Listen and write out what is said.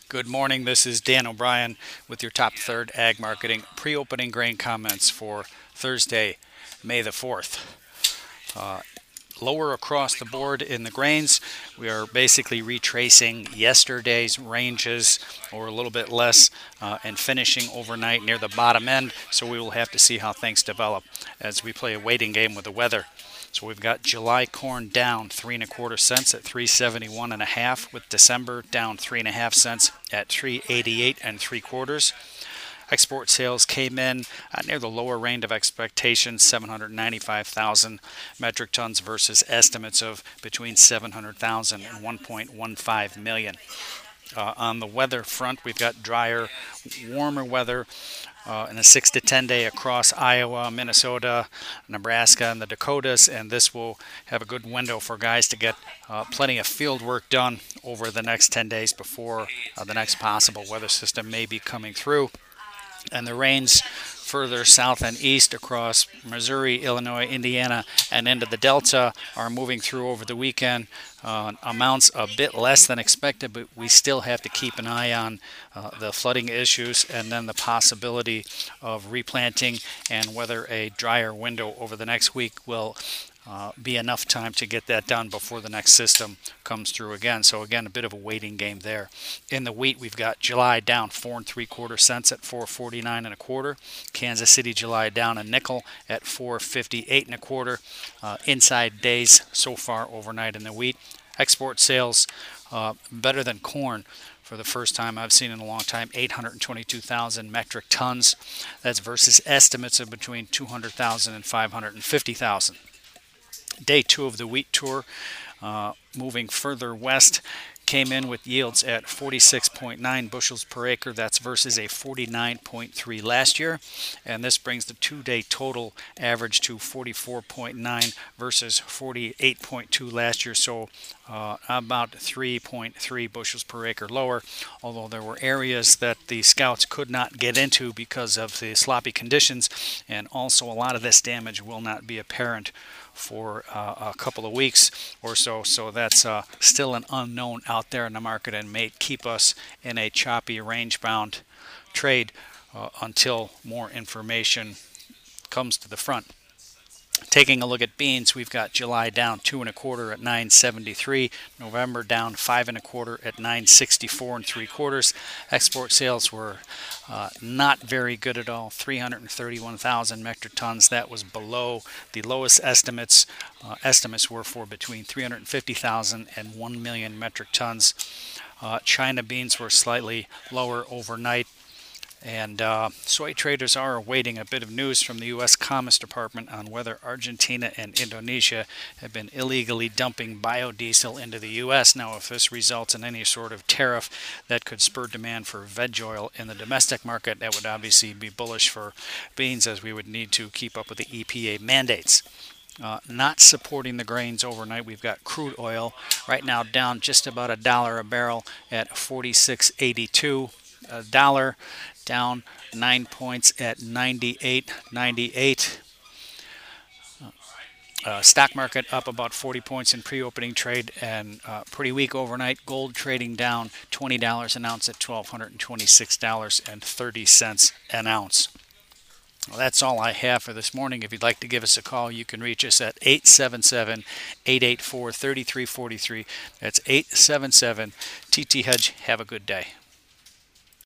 Good morning. This is Dan O'Brien with your top third ag marketing pre-opening grain comments for Thursday, May the 4th. Lower across the board in the grains. We are basically retracing yesterday's ranges or a little bit less and finishing overnight near the bottom end. So we will have to see how things develop as we play a waiting game with the weather. So we've got July corn down 3 1/4 cents at 371.5, with December down 3.5 cents at 388 3/4. Export sales came in near the lower range of expectations, 795,000 metric tons versus estimates of between 700,000 and 1.15 million. On the weather front, we've got drier, warmer weather in a 6 to 10 day across Iowa, Minnesota, Nebraska, and the Dakotas, and this will have a good window for guys to get plenty of field work done over the next 10 days before the next possible weather system may be coming through. And the rains further south and east across Missouri, Illinois, Indiana, and into the Delta are moving through over the weekend. Amounts a bit less than expected, but we still have to keep an eye on the flooding issues and then the possibility of replanting and whether a drier window over the next week will be enough time to get that done before the next system comes through again. So again, a bit of a waiting game there. In the wheat, we've got July down 4 3/4 cents at 449 1/4. Kansas City July down a nickel at 458 1/4. Inside days so far overnight in the wheat. Export sales better than corn for the first time I've seen in a long time, 822,000 metric tons. That's versus estimates of between 200,000 and 550,000. Day 2 of the wheat tour, moving further west, came in with yields at 46.9 bushels per acre. That's versus a 49.3 last year. And this brings the 2-day total average to 44.9 versus 48.2 last year. So about 3.3 bushels per acre lower, although there were areas that the scouts could not get into because of the sloppy conditions. And also a lot of this damage will not be apparent for a couple of weeks or so. So that's still an unknown out there in the market and may keep us in a choppy range-bound trade until more information comes to the front. Taking a look at beans, we've got July down 2 1/4 at 973, November down 5 1/4 at 964 3/4. Export sales were not very good at all, 331,000 metric tons. That was below the lowest estimates. Estimates were for between 350,000 and 1 million metric tons. China beans were slightly lower overnight. And soy traders are awaiting a bit of news from the U.S. Commerce Department on whether Argentina and Indonesia have been illegally dumping biodiesel into the U.S. Now, if this results in any sort of tariff that could spur demand for veg oil in the domestic market, that would obviously be bullish for beans, as we would need to keep up with the EPA mandates. Not supporting the grains overnight, we've got crude oil right now down just about $1 a barrel at 46.82. $1 down 9 points at 98.98. Stock market up about 40 points in pre-opening trade and pretty weak overnight. Gold trading down $20 an ounce at $1,226.30 an ounce. Well, that's all I have for this morning. If you'd like to give us a call, you can reach us at 877-884-3343. That's 877-TT Hedge. Have a good day.